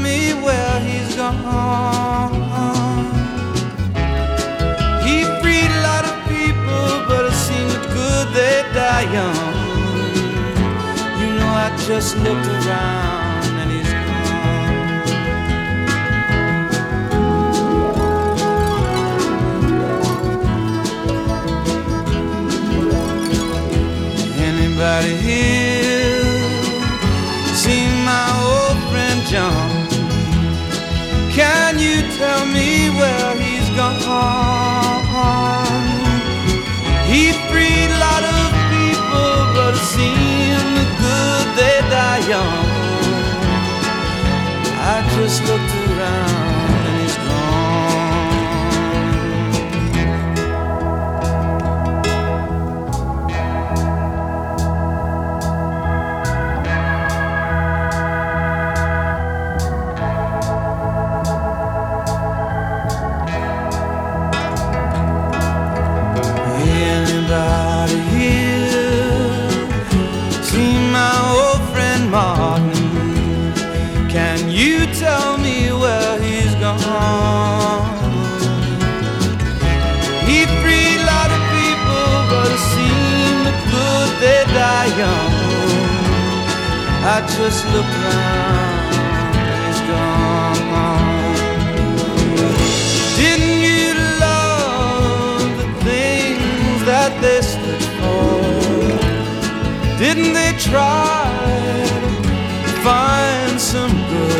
me where he's gone? He freed a lot of people, but it seemed good they die young. You know, I just looked around and he's gone. Anybody here seen my old friend John? Can you tell me where he's gone? He freed a lot of people, but it seemed good they die young. I just looked around and he's gone. Anybody here seen my old friend Martin? Can you tell me where he's gone? He freed a lot of people, but it seemed good they die young. I just looked around and he's gone. Didn't you love the things that they stood for? Didn't they try to find some good